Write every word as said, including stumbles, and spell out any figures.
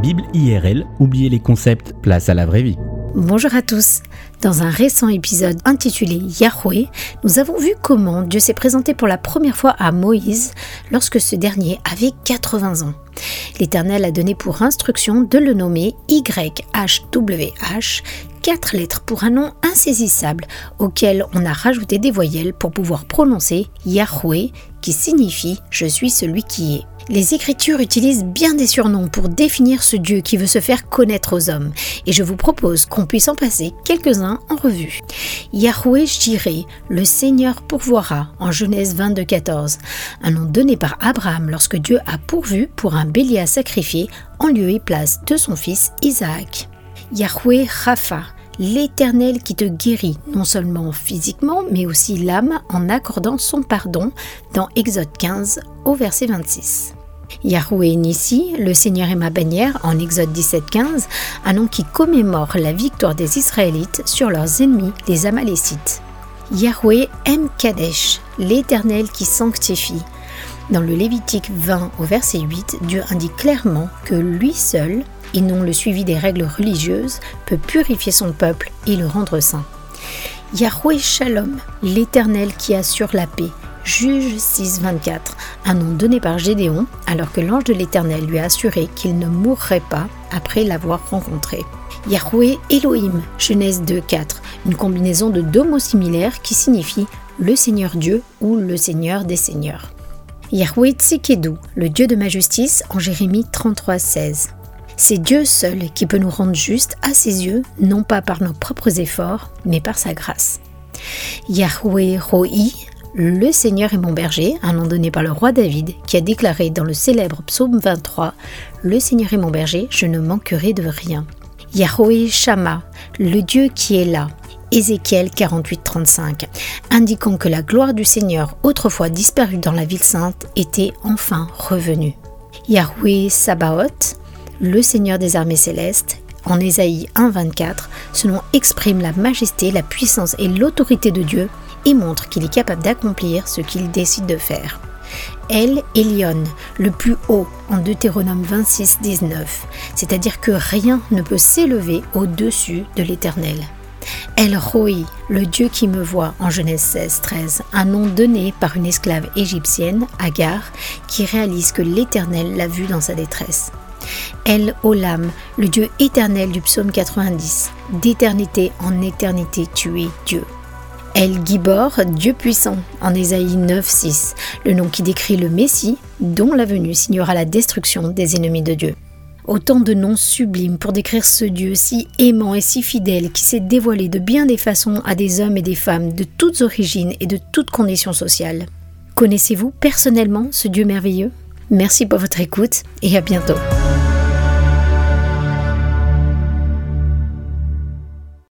Bible I R L, oubliez les concepts, place à la vraie vie. Bonjour à tous. Dans un récent épisode intitulé Yahweh, nous avons vu comment Dieu s'est présenté pour la première fois à Moïse lorsque ce dernier avait quatre-vingts ans. L'Éternel a donné pour instruction de le nommer Y H W H, quatre lettres pour un nom insaisissable auquel on a rajouté des voyelles pour pouvoir prononcer Yahweh, qui signifie « Je suis celui qui est ». Les Écritures utilisent bien des surnoms pour définir ce Dieu qui veut se faire connaître aux hommes, et je vous propose qu'on puisse en passer quelques-uns en revue. Yahweh Jireh, le Seigneur pourvoira, en Genèse vingt-deux quatorze, un nom donné par Abraham lorsque Dieu a pourvu pour un bélier à sacrifier en lieu et place de son fils Isaac. Yahweh Rapha, l'Éternel qui te guérit, non seulement physiquement, mais aussi l'âme en accordant son pardon, dans Exode quinze, au verset vingt-six. Yahweh Nissi, le Seigneur est ma bannière, en Exode dix-sept quinze, un nom qui commémore la victoire des Israélites sur leurs ennemis, les Amalécites. Yahweh M'Kadesh, l'Éternel qui sanctifie. Dans le Lévitique vingt, au verset huit, Dieu indique clairement que lui seul, et non le suivi des règles religieuses, peut purifier son peuple et le rendre saint. Yahweh Shalom, l'Éternel qui assure la paix. Juge six vingt-quatre, un nom donné par Gédéon alors que l'ange de l'Éternel lui a assuré qu'il ne mourrait pas après l'avoir rencontré. Yahweh Elohim, Genèse deux quatre, une combinaison de deux mots similaires qui signifient le Seigneur Dieu ou le Seigneur des Seigneurs. Yahweh Tsidkenu, le Dieu de ma justice, en Jérémie trente-trois seize. C'est Dieu seul qui peut nous rendre justes à ses yeux, non pas par nos propres efforts, mais par sa grâce. Yahweh Roi, le Seigneur est mon berger, un nom donné par le roi David, qui a déclaré dans le célèbre psaume vingt-trois « Le Seigneur est mon berger, je ne manquerai de rien ». Yahweh Shama, le Dieu qui est là. Ézéchiel quarante-huit trente-cinq, indiquant que la gloire du Seigneur, autrefois disparue dans la ville sainte, était enfin revenue. Yahweh Sabaoth, le Seigneur des armées célestes, en Ésaïe un vingt-quatre, ce nom exprime la majesté, la puissance et l'autorité de Dieu et montre qu'il est capable d'accomplir ce qu'il décide de faire. El Elyon, le plus haut, en Deutéronome vingt-six dix-neuf, c'est-à-dire que rien ne peut s'élever au-dessus de l'Éternel. El Roi, le Dieu qui me voit, en Genèse seize treize, un nom donné par une esclave égyptienne, Agar, qui réalise que l'Éternel l'a vue dans sa détresse. El Olam, le Dieu éternel du psaume quatre-vingt-dix, d'éternité en éternité tu es Dieu. El Gibor, Dieu puissant, en Ésaïe neuf six, le nom qui décrit le Messie, dont la venue signera la destruction des ennemis de Dieu. Autant de noms sublimes pour décrire ce Dieu si aimant et si fidèle qui s'est dévoilé de bien des façons à des hommes et des femmes de toutes origines et de toutes conditions sociales. Connaissez-vous personnellement ce Dieu merveilleux ? Merci pour votre écoute et à bientôt.